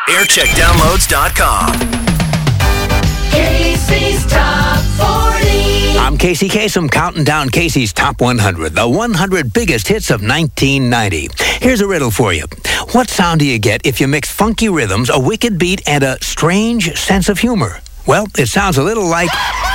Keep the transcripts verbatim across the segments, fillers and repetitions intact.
air check downloads dot com. Casey's Top forty. I'm Casey Kasem, counting down Casey's Top one hundred, the one hundred biggest hits of nineteen ninety. Here's a riddle for you. What sound do you get if you mix funky rhythms, a wicked beat, and a strange sense of humor? Well, it sounds a little like...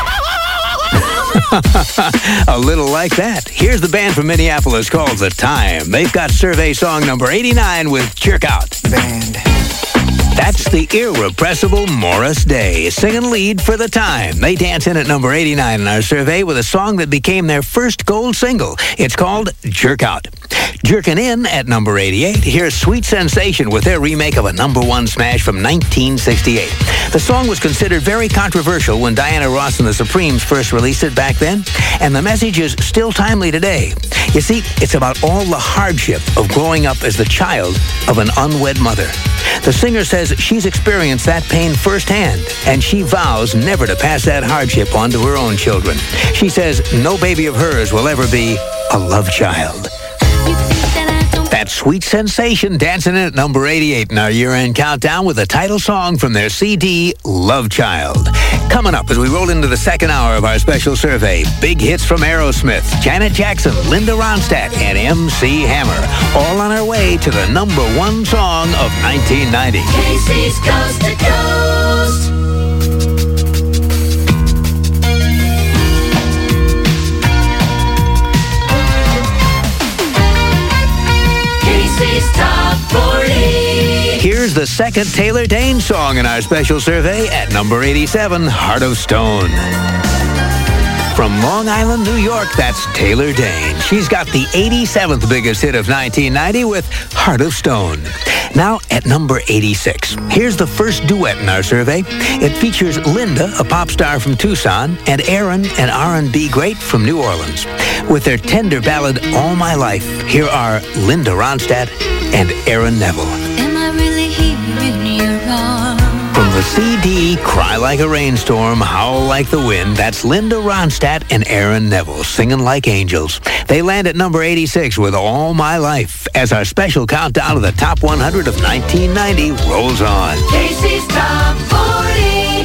a little like that. Here's the band from Minneapolis called The Time. They've got survey song number eighty-nine with Jerk Out. Band. That's the irrepressible Morris Day, singing lead for The Time. They dance in at number eighty-nine in our survey with a song that became their first gold single. It's called Jerk Out. Jerking in at number eighty-eight, here's Sweet Sensation with their remake of a number one smash from nineteen sixty-eight. The song was considered very controversial when Diana Ross and the Supremes first released it back then, and the message is still timely today. You see, it's about all the hardship of growing up as the child of an unwed mother. The singer says she's experienced that pain firsthand, and she vows never to pass that hardship on to her own children. She says no baby of hers will ever be a love child. That Sweet Sensation dancing in at number eighty-eight in our year-end countdown with the title song from their C D, Love Child. Coming up as we roll into the second hour of our special survey, big hits from Aerosmith, Janet Jackson, Linda Ronstadt, and M C Hammer. All on our way to the number one song of nineteen ninety. Casey's Coast to Coast. Casey's Top forty. Here's the second Taylor Dayne song in our special survey at number eighty-seven, Heart of Stone. From Long Island, New York, that's Taylor Dayne. She's got the eighty-seventh biggest hit of nineteen ninety with Heart of Stone. Now at number eighty-six, here's the first duet in our survey. It features Linda, a pop star from Tucson, and Aaron, an R and B great from New Orleans. With their tender ballad, All My Life, here are Linda Ronstadt and Aaron Neville. Am I really here in your arms? From the C D, Cry Like a Rainstorm, Howl Like the Wind, that's Linda Ronstadt and Aaron Neville, singing like angels. They land at number eighty-six with All My Life as our special countdown of the top one hundred of nineteen ninety rolls on. Casey's Top forty.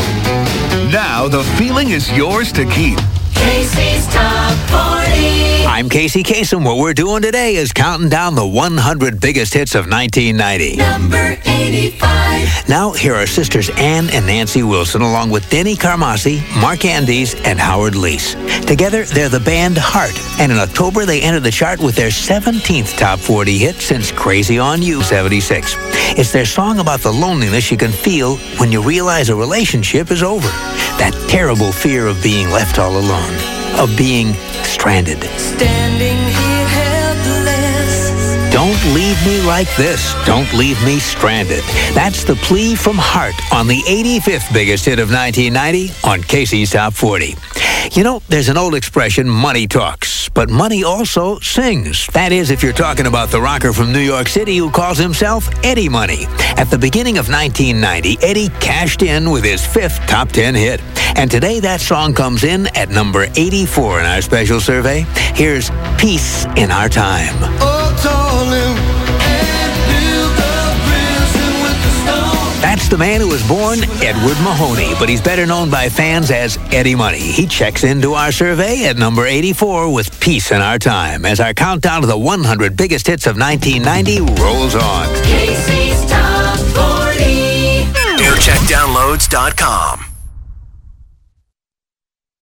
Now the feeling is yours to keep. Casey's Top forty. I'm Casey Kasem. What we're doing today is counting down the one hundred biggest hits of nineteen ninety. Number eighty-five. Now, here are sisters Ann and Nancy Wilson, along with Denny Carmassi, Mark Andes, and Howard Leese. Together, they're the band Heart, and in October, they entered the chart with their seventeenth top forty hit since Crazy on You, seventy-six. It's their song about the loneliness you can feel when you realize a relationship is over. That terrible fear of being left all alone, of being stranded. Standing here helpless. Don't leave me like this. Don't leave me stranded. That's the plea from Heart on the eighty-fifth biggest hit of nineteen ninety on Casey's Top forty. You know, there's an old expression, money talks, but money also sings. That is, if you're talking about the rocker from New York City who calls himself Eddie Money. At the beginning of nineteen ninety, Eddie cashed in with his fifth top ten hit. And today that song comes in at number eighty-four in our special survey. Here's Peace in Our Time. That's the man who was born Edward Mahoney, but he's better known by fans as Eddie Money. He checks into our survey at number eighty-four with Peace in Our Time as our countdown to the one hundred biggest hits of nineteen ninety rolls on. Casey's Top forty. air check downloads dot com.